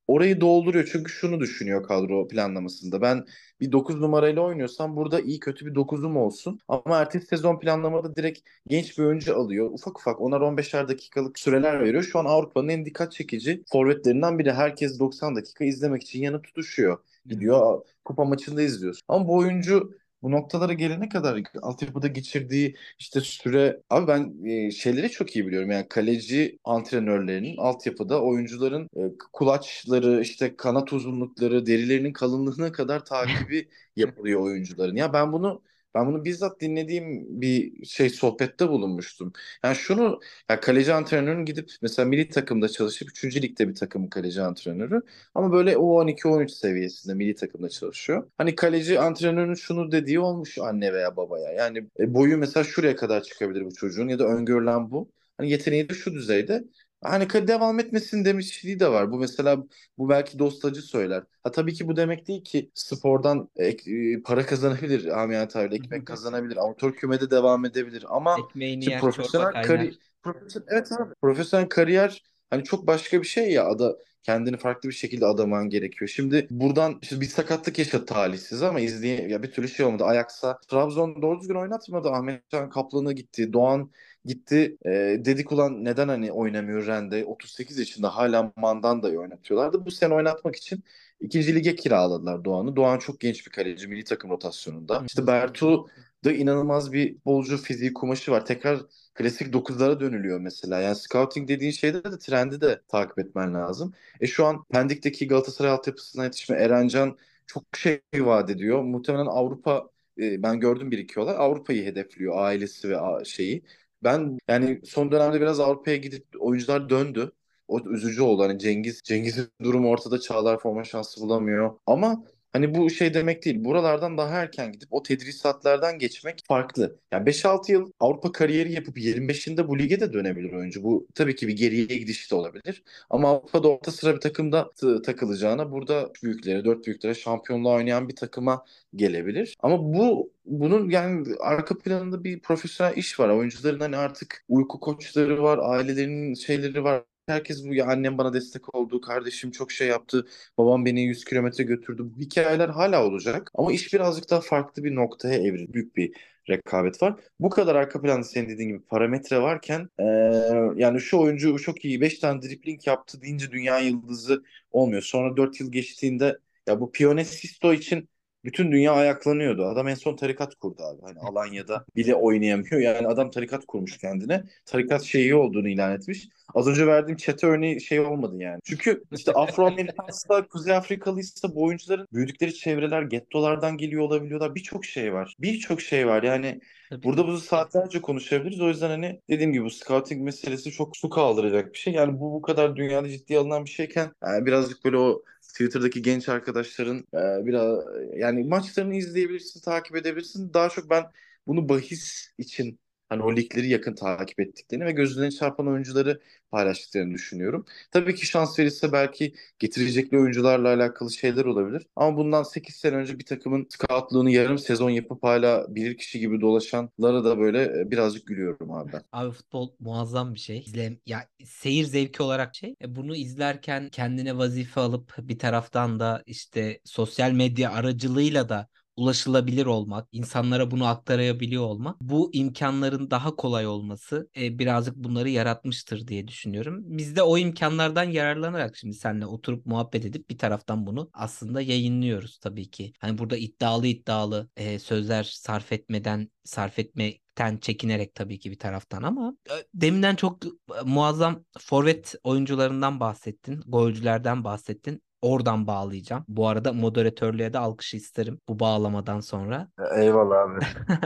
orayı dolduruyor. Çünkü şunu düşünüyor kadro planlamasında. Ben bir dokuz numarayla oynuyorsam burada iyi kötü bir dokuzum olsun. Ama ertesi sezon planlamada direkt genç bir oyuncu alıyor. Ufak ufak onar on beşer dakikalık süreler veriyor. Şu an Avrupa'nın en dikkat çekici forvetlerinden biri. Herkes doksan dakika izlemek için yanı tutuşuyor. Evet. Gidiyor kupa maçında izliyorsun. Ama bu oyuncu bu noktalara gelene kadar altyapıda geçirdiği işte süre, abi ben e, şeyleri çok iyi biliyorum. Yani kaleci antrenörlerinin altyapıda oyuncuların e, kulaçları, işte kanat uzunlukları, derilerinin kalınlığına kadar takibi yapılıyor oyuncuların. Ya ben bunu ben bunu bizzat dinlediğim bir şey sohbette bulunmuştum. Yani şunu, ya kaleci antrenörünün gidip mesela milli takımda çalışıp üçüncü ligde bir takımın kaleci antrenörü, ama böyle U on iki U on üç seviyesinde milli takımda çalışıyor. Hani kaleci antrenörün şunu dediği olmuş anne veya babaya. Yani e, boyu mesela şuraya kadar çıkabilir bu çocuğun, ya da öngörülen bu. Hani yeteneği de şu düzeyde. Hani ka- devam etmesin demişliği de var. Bu mesela, bu belki dostacı söyler. Ha tabii ki bu demek değil ki spordan ek- e, para kazanabilir. Amiyane tabirle ekmek kazanabilir. Amatör kümede devam edebilir. Ama Ekmeğini şimdi yer, çorba profesyonel kari kaynar. profesyonel, evet abi. Profesyonel kariyer hani çok başka bir şey ya. Ada kendini farklı bir şekilde adaman gerekiyor. Şimdi buradan işte bir sakatlık yaşadı talihsiz, ama izleye ya bir türlü şey olmadı. Ajax'a Trabzon doğru düzgün oynatmadı. Ahmet Can Kaplan'a gitti. Doğan gitti. E, dedik ulan neden hani oynamıyor Rende? otuz sekiz yaşında hala Mandanda'yı oynatıyorlardı. Bu sene oynatmak için ikinci lige kiraladılar Doğan'ı. Doğan çok genç bir kaleci milli takım rotasyonunda. Hı İşte hı. Bertu da inanılmaz bir bolcu fiziği kumaşı var. Tekrar klasik dokuzlara dönülüyor mesela. Yani scouting dediğin şeyde de trendi de takip etmen lazım. E şu an Pendik'teki Galatasaray altyapısına yetişme Erencan çok şey vaat ediyor. Muhtemelen Avrupa, e, ben gördüm bir iki olay. Avrupa'yı hedefliyor ailesi ve a- şeyi. Ben yani son dönemde biraz Avrupa'ya gidip oyuncular döndü. O üzücü oldu. Hani Cengiz Cengiz'in durumu ortada. Çağlar forma şansı bulamıyor. Ama hani bu şey demek değil. Buralardan daha erken gidip o tedrisatlardan geçmek farklı. Yani beş altı yıl Avrupa kariyeri yapıp yirmi beşinde bu lige de dönebilir oyuncu. Bu tabii ki bir geriye gidiş de olabilir. Ama Avrupa'da orta sıra bir takımda t- takılacağına burada üç büyüklere, dört büyüklere şampiyonluğa oynayan bir takıma gelebilir. Ama bu bunun yani arka planında bir profesyonel iş var. Oyuncuların hani artık uyku koçları var, ailelerinin şeyleri var. Herkes bu, ya annem bana destek oldu, kardeşim çok şey yaptı, babam beni yüz kilometre götürdü. Bu hikayeler hala olacak. Ama iş birazcık daha farklı bir noktaya evrildi. Büyük bir rekabet var. Bu kadar arka planda senin dediğin gibi parametre varken eee, yani şu oyuncu çok iyi beş tane dribling yaptı deyince dünya yıldızı olmuyor. Sonra dört yıl geçtiğinde ya bu Piontek Sisto için bütün dünya ayaklanıyordu. Adam en son tarikat kurdu abi. Hani Alanya'da bile oynayamıyor. Yani adam tarikat kurmuş kendine. Tarikat şeyi olduğunu ilan etmiş. Az önce verdiğim çete örneği şey olmadı yani. Çünkü işte Afro-Amerikanlısı, Kuzey Afrikalıysa bu oyuncuların büyüdükleri çevreler, gettolardan geliyor olabiliyorlar. Birçok şey var. Birçok şey var. Yani Tabii burada tabii. bunu saatlerce konuşabiliriz. O yüzden hani dediğim gibi bu scouting meselesi çok su kaldıracak bir şey. Yani bu bu kadar dünyada ciddiye alınan bir şeyken yani birazcık böyle o Twitter'daki genç arkadaşların e, biraz yani maçlarını izleyebilirsin, takip edebilirsin. Daha çok ben bunu bahis için hani o ligleri yakın takip ettiklerini ve gözlerine çarpan oyuncuları paylaştıklarını düşünüyorum. Tabii ki şans verirse belki getirecekleri oyuncularla alakalı şeyler olabilir. Ama bundan sekiz sene önce bir takımın scoutluğunu yarım sezon yapıp hala bilir kişi gibi dolaşanlara da böyle e, birazcık gülüyorum abi ben. Abi futbol muazzam bir şey. İzle, ya seyir zevki olarak şey. E, bunu izlerken kendine vazife alıp bir taraftan da işte sosyal medya aracılığıyla da ulaşılabilir olmak, insanlara bunu aktarabiliyor olmak, bu imkanların daha kolay olması e, birazcık bunları yaratmıştır diye düşünüyorum. Biz de o imkanlardan yararlanarak şimdi seninle oturup muhabbet edip bir taraftan bunu aslında yayınlıyoruz tabii ki. Hani burada iddialı iddialı e, sözler sarf etmeden sarf etmekten çekinerek tabii ki bir taraftan ama e, deminden çok e, muazzam forvet oyuncularından bahsettin, golcülerden bahsettin. Oradan bağlayacağım. Bu arada moderatörlüğe de alkış isterim bu bağlamadan sonra. Eyvallah abi.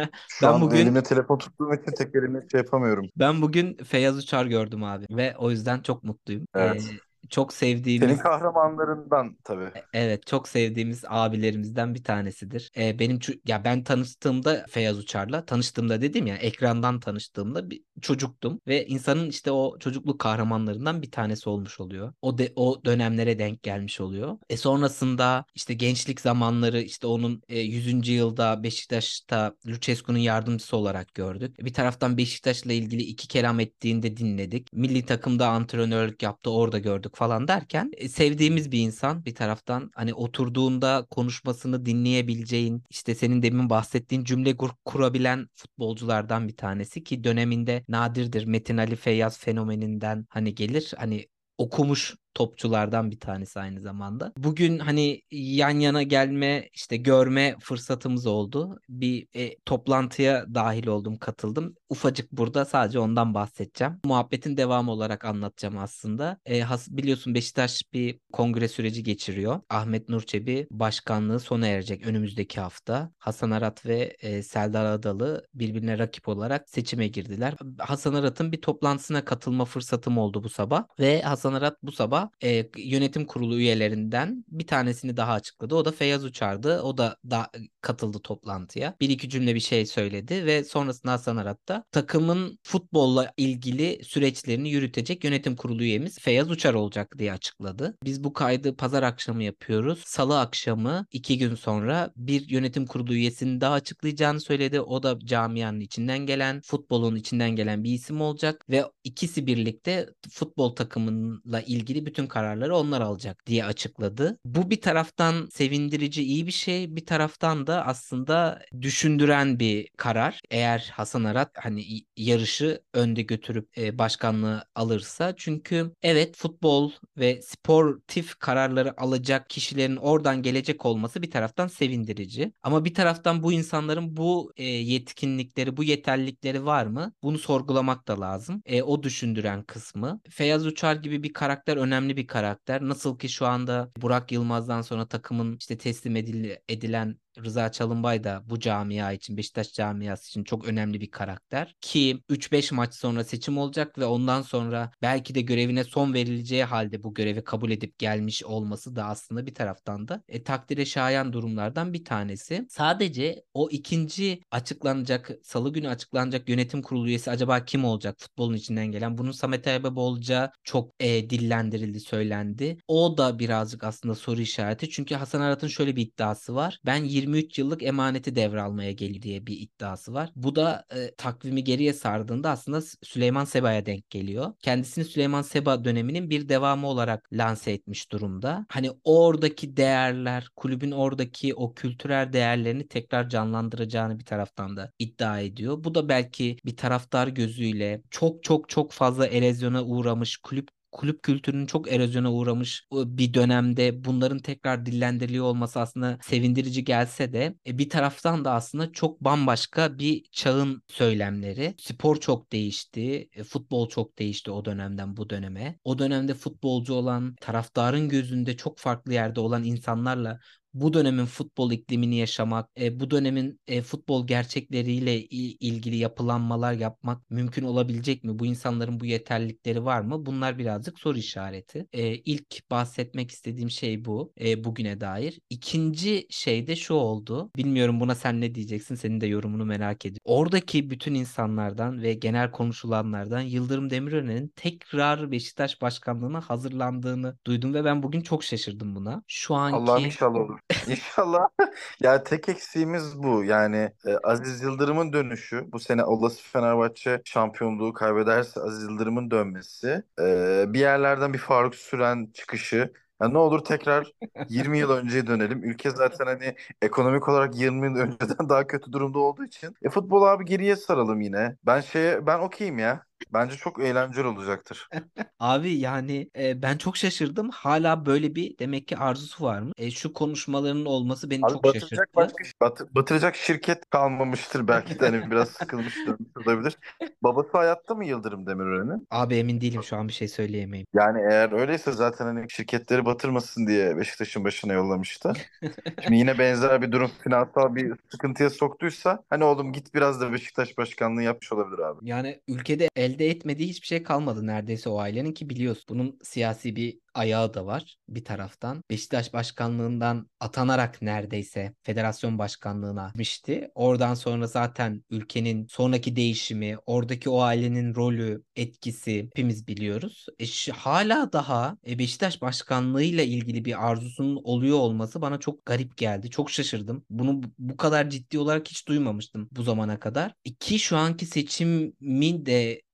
Şu Ben an bugün elimde telefon tuttuğum için tek elimle şey yapamıyorum. ben bugün Feyyaz Uçar gördüm abi ve o yüzden çok mutluyum. Ee, Evet. çok Senin sevdiğimiz kahramanlarından tabii. E- Evet, çok sevdiğimiz abilerimizden bir tanesidir. E, benim ço- ya ben tanıştığımda Feyyaz Uçar'la tanıştığımda dedim ya ekrandan tanıştığımda bir çocuktum ve insanın işte o çocukluk kahramanlarından bir tanesi olmuş oluyor. O de o dönemlere denk gelmiş oluyor. E sonrasında işte gençlik zamanları işte onun e, yüzüncü yılda Beşiktaş'ta Lucescu'nun yardımcısı olarak gördük. Bir taraftan Beşiktaş'la ilgili iki kelam ettiğinde dinledik. Milli takımda antrenörlük yaptı, orada gördük koyduk falan derken e, sevdiğimiz bir insan bir taraftan, hani oturduğunda konuşmasını dinleyebileceğin, işte senin demin bahsettiğin cümle kur- kurabilen futbolculardan bir tanesi ki döneminde nadirdir. Metin Ali Feyyaz fenomeninden hani gelir, hani okumuş topçulardan bir tanesi aynı zamanda. Bugün hani yan yana gelme, işte görme fırsatımız oldu. Bir e, toplantıya dahil oldum, katıldım. Ufacık burada sadece ondan bahsedeceğim. Muhabbetin devamı olarak anlatacağım aslında. E, has, biliyorsun Beşiktaş bir kongre süreci geçiriyor. Ahmet Nur Çebi başkanlığı sona erecek önümüzdeki hafta. Hasan Arat ve e, Serdar Adalı birbirine rakip olarak seçime girdiler. Hasan Arat'ın bir toplantısına katılma fırsatım oldu bu sabah ve Hasan Arat bu sabah e, yönetim kurulu üyelerinden bir tanesini daha açıkladı. O da Feyyaz Uçar'dı. O da, da katıldı toplantıya. Bir iki cümle bir şey söyledi ve sonrasında Hasan Arat da takımın futbolla ilgili süreçlerini yürütecek yönetim kurulu üyemiz Feyyaz Uçar olacak diye açıkladı. Biz bu kaydı pazar akşamı yapıyoruz. Salı akşamı iki gün sonra bir yönetim kurulu üyesini daha açıklayacağını söyledi. O da camianın içinden gelen, futbolun içinden gelen bir isim olacak ve ikisi birlikte futbol takımıyla ilgili bütün kararları onlar alacak diye açıkladı. Bu bir taraftan sevindirici, iyi bir şey, bir taraftan da aslında düşündüren bir karar. Eğer Hasan Arat hani yarışı önde götürüp e, başkanlığı alırsa, çünkü evet, futbol ve sportif kararları alacak kişilerin oradan gelecek olması bir taraftan sevindirici. Ama bir taraftan bu insanların bu e, yetkinlikleri, bu yeterlilikleri var mı? Bunu sorgulamak da lazım. E, o düşündüren kısmı. Feyyaz Uçar gibi bir karakter önemli bir karakter. Nasıl ki şu anda Burak Yılmaz'dan sonra takımın işte teslim edil- edilen Rıza Çalınbay da bu camia için, Beşiktaş camiası için çok önemli bir karakter. Ki üç beş maç sonra seçim olacak ve ondan sonra belki de görevine son verileceği halde bu görevi kabul edip gelmiş olması da aslında bir taraftan da e, takdire şayan durumlardan bir tanesi. Sadece o ikinci açıklanacak, salı günü açıklanacak yönetim kurulu üyesi acaba kim olacak futbolun içinden gelen? Bunun Samet Aybaba olacağı çok e, dillendirildi, söylendi. O da birazcık aslında soru işareti. Çünkü Hasan Arat'ın şöyle bir iddiası var. Ben yirmi üç yıllık emaneti devralmaya geliyor diye bir iddiası var. Bu da e, takvimi geriye sardığında aslında Süleyman Seba'ya denk geliyor. Kendisini Süleyman Seba döneminin bir devamı olarak lanse etmiş durumda. Hani oradaki değerler, kulübün oradaki o kültürel değerlerini tekrar canlandıracağını bir taraftan da iddia ediyor. Bu da belki bir taraftar gözüyle çok çok çok fazla erozyona uğramış kulüp kulüp kültürünün çok erozyona uğramış bir dönemde bunların tekrar dillendiriliyor olması aslında sevindirici gelse de e, bir taraftan da aslında çok bambaşka bir çağın söylemleri. Spor çok değişti, e, futbol çok değişti o dönemden bu döneme. O dönemde futbolcu olan, taraftarın gözünde çok farklı yerde olan insanlarla bu dönemin futbol iklimini yaşamak, e, bu dönemin e, futbol gerçekleriyle i- ilgili yapılanmalar yapmak mümkün olabilecek mi? Bu insanların bu yeterlilikleri var mı? Bunlar birazcık soru işareti. E, ilk bahsetmek istediğim şey bu, e, bugüne dair. İkinci şey de şu oldu. Bilmiyorum, buna sen ne diyeceksin? Senin de yorumunu merak ediyorum. Oradaki bütün insanlardan ve genel konuşulanlardan Yıldırım Demirören'in tekrar Beşiktaş başkanlığına hazırlandığını duydum ve ben bugün çok şaşırdım buna. Şu Allah'ım anki inşallah olur. İnşallah. Ya tek eksiğimiz bu. Yani e, Aziz Yıldırım'ın dönüşü. Bu sene olası Fenerbahçe şampiyonluğu kaybederse Aziz Yıldırım'ın dönmesi. e, bir yerlerden bir Faruk Süren çıkışı. Ya ne olur tekrar yirmi yıl önceye dönelim. Ülke zaten hani ekonomik olarak yirmi yıl önceden daha kötü durumda olduğu için. E futbol abi geriye saralım yine. Ben şeye ben okeyim ya. Bence çok eğlenceli olacaktır. Abi yani e, ben çok şaşırdım. Hala böyle bir demek ki arzusu var mı? E, şu konuşmalarının olması beni Abi çok batıracak şaşırttı. başka bat- batıracak şirket kalmamıştır belki de hani biraz sıkılmış dönmüş olabilir. Babası hayatta mı Yıldırım Demirören'in? Abi emin değilim, şu an bir şey söyleyemeyim. Yani eğer öyleyse zaten hani şirketleri batırmasın diye Beşiktaş'ın başına yollamıştı. Şimdi yine benzer bir durum finansal bir sıkıntıya soktuysa hani oğlum git biraz da Beşiktaş başkanlığı yapmış olabilir abi. Yani ülkede elde etmediği hiçbir şey kalmadı neredeyse o ailenin, ki biliyorsun bunun siyasi bir ayağı da var bir taraftan. Beşiktaş başkanlığından atanarak neredeyse federasyon başkanlığına gitmişti. Oradan sonra zaten ülkenin sonraki değişimi, oradaki o ailenin rolü, etkisi hepimiz biliyoruz. E, şi- hala daha e, Beşiktaş başkanlığıyla ilgili bir arzusunun oluyor olması bana çok garip geldi. Çok şaşırdım. Bunu bu bu kadar ciddi olarak hiç duymamıştım bu zamana kadar. E, Ki şu anki seçimin de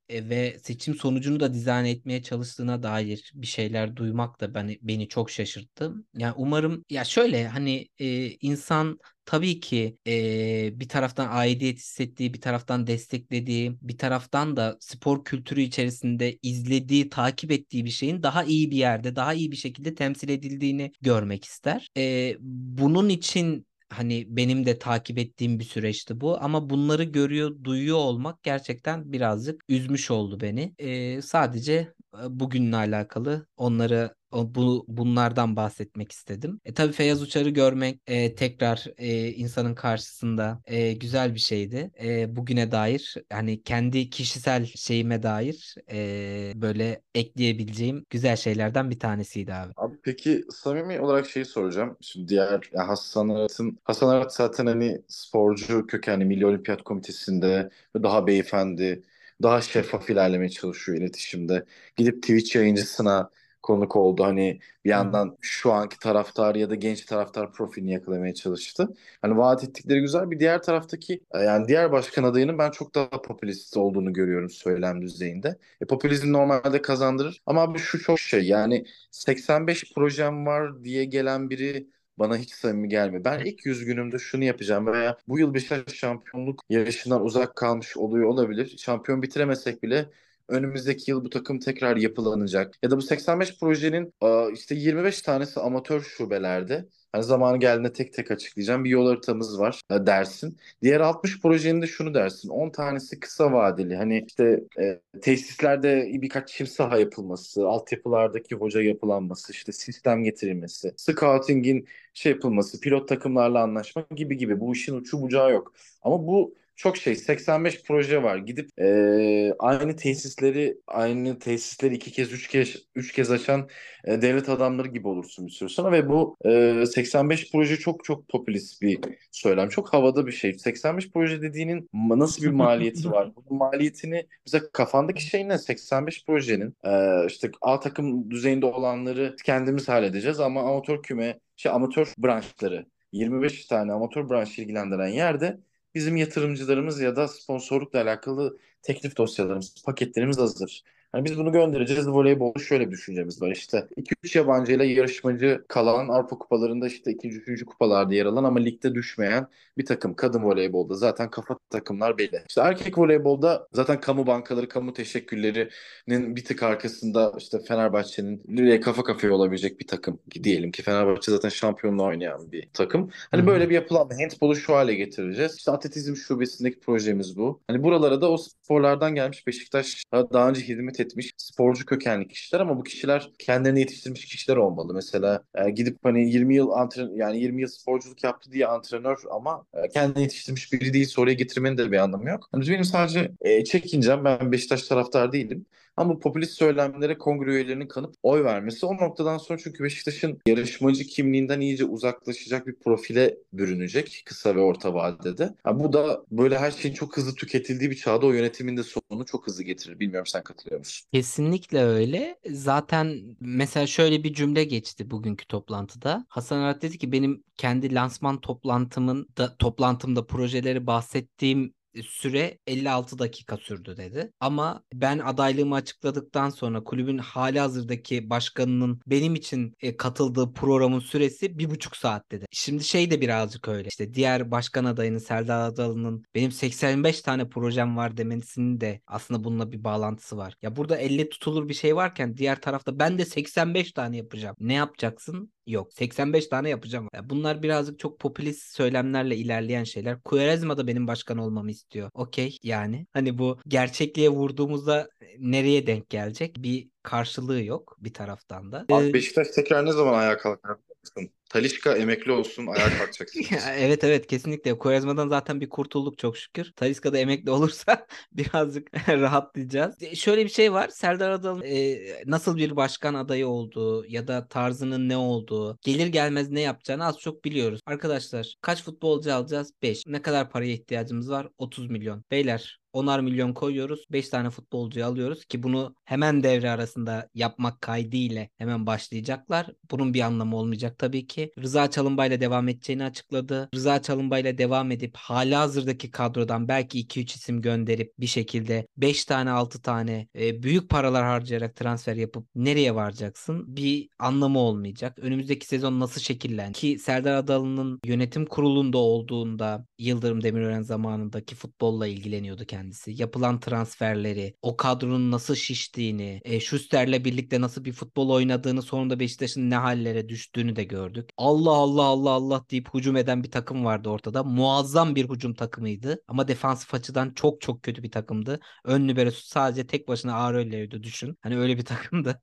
e, ve seçim sonucunu da dizayn etmeye çalıştığına dair bir şeyler duymak da beni beni çok şaşırttı. Yani umarım, ya şöyle hani e, insan tabii ki e, bir taraftan aidiyet hissettiği, bir taraftan desteklediği, bir taraftan da spor kültürü içerisinde izlediği, takip ettiği bir şeyin daha iyi bir yerde, daha iyi bir şekilde temsil edildiğini görmek ister. E, bunun için hani benim de takip ettiğim bir süreçti bu, ama bunları görüyor, duyuyor olmak gerçekten birazcık üzmüş oldu beni. Ee, sadece e, bugünle alakalı onları o- bu bunlardan bahsetmek istedim. E tabii Feyyaz Uçar'ı görmek e, tekrar e, insanın karşısında e, güzel bir şeydi. E, bugüne dair, hani kendi kişisel şeyime dair e, böyle ekleyebileceğim güzel şeylerden bir tanesiydi abi. Abi peki samimi olarak şeyi soracağım. Şimdi diğer ya Hasan Arat'ın Hasan Arat zaten hani sporcu kökenli Milli Olimpiyat Komitesi'nde ve daha beyefendi, daha şeffaf ilerlemeye çalışıyor iletişimde. Gidip Twitch yayıncısına konuk oldu. Hani bir Hı hı. yandan şu anki taraftar ya da genç taraftar profilini yakalamaya çalıştı. Hani vaat ettikleri güzel. Bir diğer taraftaki e, yani diğer başkan adayının ben çok daha popülist olduğunu görüyorum söylem düzeyinde. E, popülizm normalde kazandırır. Ama abi şu çok şey yani seksen beş projem var diye gelen biri bana hiç samimi gelmiyor. Ben ilk yüz günümde şunu yapacağım veya bu yıl Beşiktaş şampiyonluk yarışından uzak kalmış oluyor olabilir. Şampiyon bitiremesek bile önümüzdeki yıl bu takım tekrar yapılanacak. Ya da bu seksen beş projenin aa, işte yirmi beş tanesi amatör şubelerde. Hani zamanı geldiğinde tek tek açıklayacağım. Bir yol haritamız var ha, dersin. Diğer altmış projenin de şunu dersin. on tanesi kısa vadeli. Hani işte e, tesislerde birkaç çim saha yapılması, altyapılardaki hoca yapılanması, işte sistem getirilmesi, scouting'in şey yapılması, pilot takımlarla anlaşma gibi gibi. Bu işin ucu bucağı yok. Ama bu çok şey seksen beş proje var. Gidip e, aynı tesisleri aynı tesisleri iki kez üç kez üç kez açan e, devlet adamları gibi olursun bir süre sonra ve bu e, seksen beş proje çok çok popülist bir söylem. Çok havada bir şey. seksen beş proje dediğinin ma- nasıl bir maliyeti var? Bunun maliyetini bize kafandaki şey ne? seksen beş projenin e, işte A takım düzeyinde olanları kendimiz halledeceğiz ama amatör küme, şey amatör branşları yirmi beş tane amatör branş ilgilendiren yerde bizim yatırımcılarımız ya da sponsorlukla alakalı teklif dosyalarımız, paketlerimiz hazır. Hani biz bunu göndereceğiz. Voleybolda şöyle bir düşüncemiz var. İşte iki üç yabancıyla yarışmacı kalan Avrupa kupalarında işte ikinci üçüncü kupalarda yer alan ama ligde düşmeyen bir takım. Kadın voleybolda zaten kafa takımlar belli. İşte erkek voleybolda zaten kamu bankaları, kamu teşekkürlerinin bir tık arkasında işte Fenerbahçe'nin nereye kafa kafaya olabilecek bir takım. Diyelim ki Fenerbahçe zaten şampiyonluğu oynayan bir takım. Hı Hani hı. böyle bir yapılanma. Handbolu şu hale getireceğiz. İşte atletizm şubesindeki projemiz bu. Hani buralara da o sporlardan gelmiş Beşiktaş daha önce hizmet etmiş sporcu kökenli kişiler ama bu kişiler kendilerini yetiştirmiş kişiler olmalı. Mesela e, gidip hani yirmi yıl antren yani yirmi yıl sporculuk yaptı diye antrenör ama e, kendini yetiştirmiş biri değil oraya getirmenin de bir anlamı yok. Hani benim sadece e, çekincem ben Beşiktaş taraftar değilim. Ama bu popülist söylemlere kongre üyelerinin kanıp oy vermesi o noktadan sonra çünkü Beşiktaş'ın yarışmacı kimliğinden iyice uzaklaşacak bir profile bürünecek kısa ve orta vadede. Ha, bu da böyle her şeyin çok hızlı tüketildiği bir çağda o yönetimin de sonunu çok hızlı getirir. Bilmiyorum sen katılıyor musun? Kesinlikle öyle. Zaten mesela şöyle bir cümle geçti bugünkü toplantıda. Hasan Arat dedi ki benim kendi lansman toplantımın da toplantımda projeleri bahsettiğim süre elli altı dakika sürdü dedi. Ama ben adaylığımı açıkladıktan sonra kulübün halihazırdaki başkanının benim için e, katıldığı programın süresi bir buçuk saat dedi. Şimdi şey de birazcık öyle. İşte diğer başkan adayının Serdar Adalı'nın benim seksen beş tane projem var demesinin de aslında bununla bir bağlantısı var. Ya burada elle tutulur bir şey varken diğer tarafta ben de seksen beş tane yapacağım. Ne yapacaksın? Yok. seksen beş tane yapacağım. Ya bunlar birazcık çok popülist söylemlerle ilerleyen şeyler. Quaresma da benim başkan olmamı istiyor. Okey yani. Hani bu gerçekliğe vurduğumuzda nereye denk gelecek? Bir karşılığı yok bir taraftan da. Ee, Abi Beşiktaş tekrar ne zaman ayağa kalkar biliyor musun? Talisca emekli olsun ayağa Ya, kalkacaksınız. evet evet kesinlikle. Quaresma'dan zaten bir kurtulduk çok şükür. Talisca da emekli olursa birazcık rahatlayacağız. E, Şöyle bir şey var. Serdar Adalı'nın e, nasıl bir başkan adayı olduğu ya da tarzının ne olduğu, gelir gelmez ne yapacağını az çok biliyoruz. Arkadaşlar kaç futbolcu alacağız? Beş. Ne kadar paraya ihtiyacımız var? otuz milyon. Beyler onar milyon koyuyoruz. beş tane futbolcuyu alıyoruz ki bunu hemen devre arasında yapmak kaydıyla hemen başlayacaklar. Bunun bir anlamı olmayacak tabii ki. ki Rıza Çalınbay'la devam edeceğini açıkladı. Rıza Çalınbay'la devam edip halihazırdaki kadrodan belki iki üç isim gönderip bir şekilde beş tane altı tane e, büyük paralar harcayarak transfer yapıp nereye varacaksın? Bir anlamı olmayacak. Önümüzdeki sezon nasıl şekillen ki Serdar Adalı'nın yönetim kurulunda olduğunda Yıldırım Demirören zamanındaki futbolla ilgileniyordu kendisi. Yapılan transferleri, o kadronun nasıl şiştiğini, e, Schuster'le birlikte nasıl bir futbol oynadığını, sonunda Beşiktaş'ın ne hallere düştüğünü de gördük. Allah Allah Allah Allah deyip hücum eden bir takım vardı ortada. Muazzam bir hücum takımıydı ama defansif açıdan çok çok kötü bir takımdı. Ön liberosu sadece tek başına Ağrı'ydı düşün. Hani öyle bir takımdı.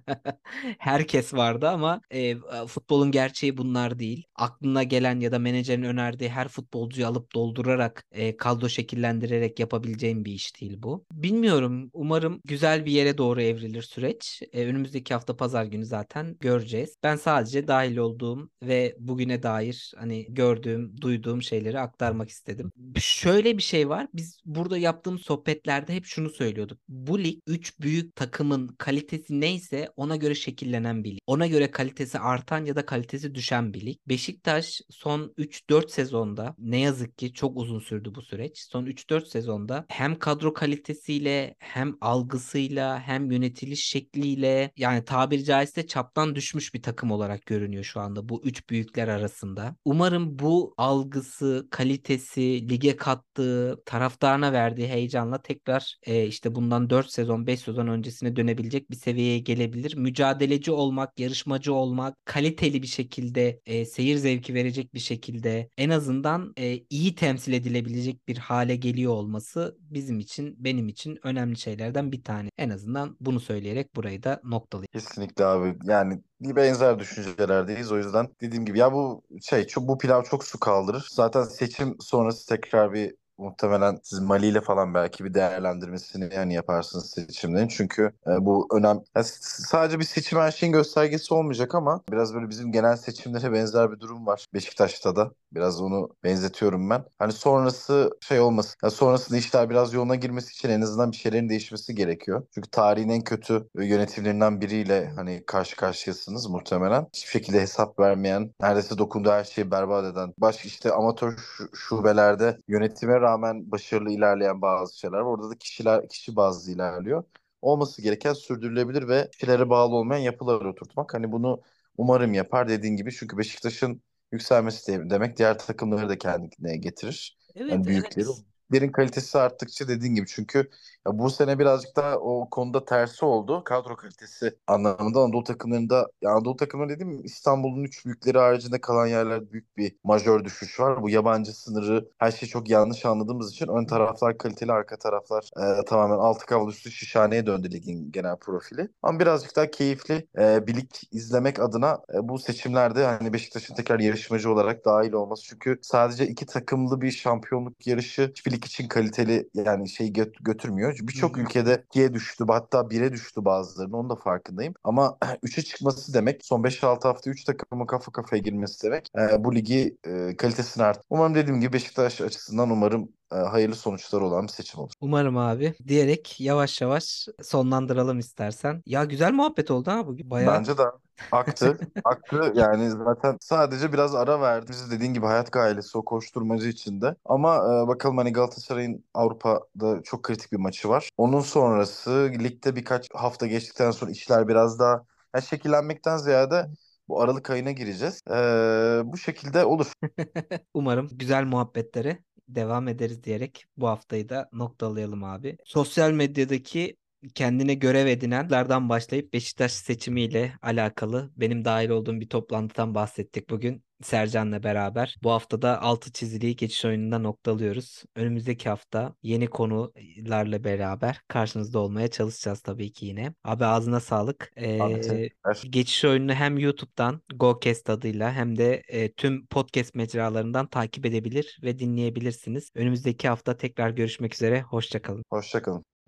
Herkes vardı ama e, futbolun gerçeği bunlar değil. Aklına gelen ya da menajerin önerdiği her futbolcuyu alıp doldurarak e, kadro şekillendirerek yapabileceğim bir iş değil bu. Bilmiyorum. Umarım güzel bir yere doğru evrilir süreç. E, önümüzdeki hafta pazar günü zaten göreceğiz. Ben sadece dahil olduğum ve bugüne dair hani gördüğüm, duyduğum şeyleri aktarmak istedim. Şöyle bir şey var. Biz burada yaptığımız sohbetlerde hep şunu söylüyorduk. Bu lig üç büyük takımın kalitesi neyse ona göre şekillenen bir lig. Ona göre kalitesi artan ya da kalitesi düşen bir lig. Beşiktaş son üç dört sezonda ne yazık ki çok uzun sürdü bu süreç. Son üç dört sezonda hem kadro kalitesiyle hem algısıyla hem yönetiliş şekliyle yani tabiri caizse çaptan düşmüş bir takım olarak görünüyor şu anda bu üç büyükler arasında. Umarım bu algısı, kalitesi, lige kattığı, taraftarına verdiği heyecanla tekrar e, işte bundan dört sezon, beş sezon öncesine dönebilecek bir seviyeye gelebilir. Mücadeleci olmak, yarışmacı olmak, kaliteli bir şekilde e, seyir zevki verecek bir şekilde en azından e, iyi temsil edilebilecek bir hale geliyor olması bizim için, benim için önemli şeylerden bir tane. En azından bunu söyleyerek burayı da noktalayayım. Kesinlikle abi. Yani bir benzer düşüncelerdeyiz. O yüzden dediğim gibi ya bu şey çok, bu pilav çok su kaldırır. Zaten seçim sonrası tekrar bir muhtemelen siz Mali ile falan belki bir değerlendirmesini yani yaparsınız seçimlerin. Çünkü e, bu önem ya s- sadece bir seçim her şeyin göstergesi olmayacak ama biraz böyle bizim genel seçimlere benzer bir durum var Beşiktaş'ta da. Biraz onu benzetiyorum ben. Hani sonrası şey olmasın. Ya sonrasında işler biraz yoluna girmesi için en azından bir şeylerin değişmesi gerekiyor. Çünkü tarihin en kötü yönetimlerinden biriyle hani karşı karşıyasınız muhtemelen. Hiçbir şekilde hesap vermeyen, neredeyse dokunduğu her şeyi berbat eden, baş işte amatör şu- şubelerde yönetime rağmen başarılı ilerleyen bazı şeyler var. Orada da kişiler kişi bazlı ilerliyor. Olması gereken sürdürülebilir ve kişilere bağlı olmayan yapıları oturtmak. Hani bunu umarım yapar dediğin gibi. Çünkü Beşiktaş'ın yükselmesi de- demek diğer takımları da kendine getirir. Evet, Yani büyükleri. evet. Büyüklerin kalitesi arttıkça dediğin gibi çünkü ya bu sene birazcık daha o konuda tersi oldu. Kadro kalitesi anlamında Anadolu takımlarında ya Anadolu takımları dediğim İstanbul'un üç büyükleri haricinde kalan yerlerde büyük bir majör düşüş var. Bu yabancı sınırı her şeyi çok yanlış anladığımız için ön taraflar kaliteli, arka taraflar e, tamamen altı kaval üstü şişhaneye döndü ligin genel profili. Ama birazcık daha keyifli e, bir lig izlemek adına e, bu seçimlerde hani Beşiktaş'ın tekrar yarışmacı olarak dahil olması. Çünkü sadece iki takımlı bir şampiyonluk yarışı hiçbir lig için kaliteli yani şey gö- götürmüyor. Hı Birçok hı. ülkede ikiye düştü hatta bire düştü bazılarının onun da farkındayım. Ama üçe çıkması demek son beş altı hafta üç takımın kafa kafaya girmesi demek e, bu ligi e, kalitesini art. Umarım dediğim gibi Beşiktaş açısından umarım e, hayırlı sonuçları olan bir seçim olur. Umarım abi diyerek yavaş yavaş sonlandıralım istersen. Ya güzel muhabbet oldu ha bugün. Bayağı. Bence de aktı. Aktı yani zaten sadece biraz ara verdi. Biz dediğin gibi hayat gailesi o koşturmacı içinde. Ama e, bakalım hani Galatasaray'ın Avrupa'da çok kritik bir maçı var. Onun sonrası ligde birkaç hafta geçtikten sonra işler biraz daha yani şekillenmekten ziyade bu Aralık ayına gireceğiz. E, bu şekilde olur. Umarım güzel muhabbetlere devam ederiz diyerek bu haftayı da noktalayalım abi. Sosyal medyadaki kendine görev edinenlerden başlayıp Beşiktaş seçimiyle alakalı benim dahil olduğum bir toplantıdan bahsettik bugün. Sercan'la beraber. Bu haftada altı çiziliği geçiş oyununda noktalıyoruz. Önümüzdeki hafta yeni konularla beraber karşınızda olmaya çalışacağız tabii ki yine. Abi ağzına sağlık. Abi Ee, teşekkürler. Geçiş oyununu hem YouTube'dan GoCast adıyla hem de e, tüm podcast mecralarından takip edebilir ve dinleyebilirsiniz. Önümüzdeki hafta tekrar görüşmek üzere. Hoşça kalın. Hoşça kalın.